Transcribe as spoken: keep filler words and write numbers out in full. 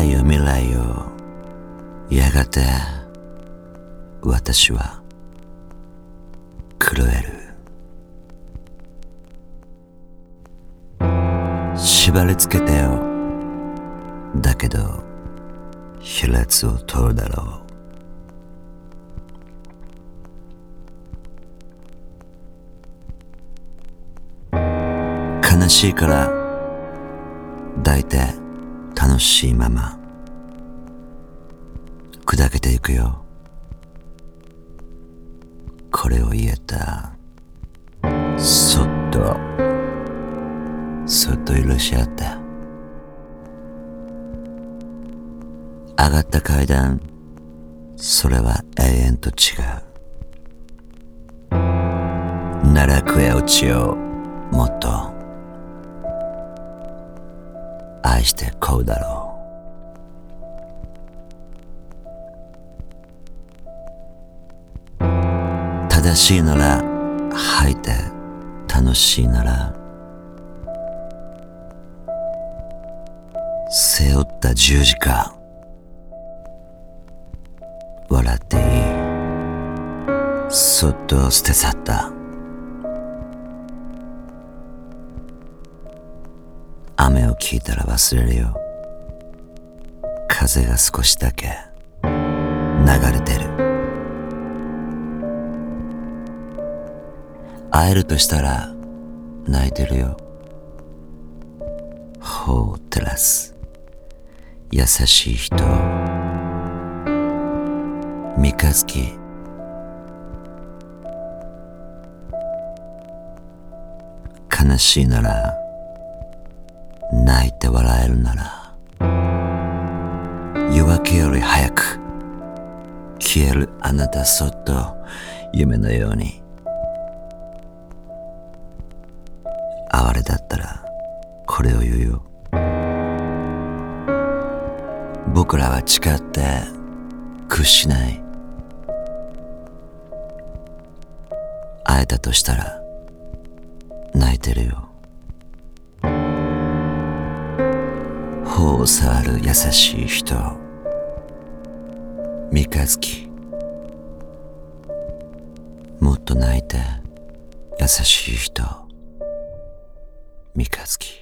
愛よ未来よ、やがて私は狂える。縛り付けてよ、だけど卑劣を通るだろう。悲しいから抱いて楽しいまま砕けていくよ。これを言えた。そっとそっと許し合った。上がった階段、それは永遠と違う。奈落へ落ちよう、もっと愛してこうだろう。正しいなら吐いて、楽しいなら背負った十字架。笑っていい。そっと捨て去った。雨を聞いたら忘れるよ。風が少しだけ流れてる。会えるとしたら泣いてるよ。頬を照らす優しい人、三日月。悲しいなら泣いて笑えるなら、夜明けより早く消えるあなた、そっと夢のように。哀れだったらこれを言うよ。僕らは誓って屈しない。会えたとしたら泣いてるよ。頬を触る優しい人、三日月。もっと泣いて優しい人、三日月。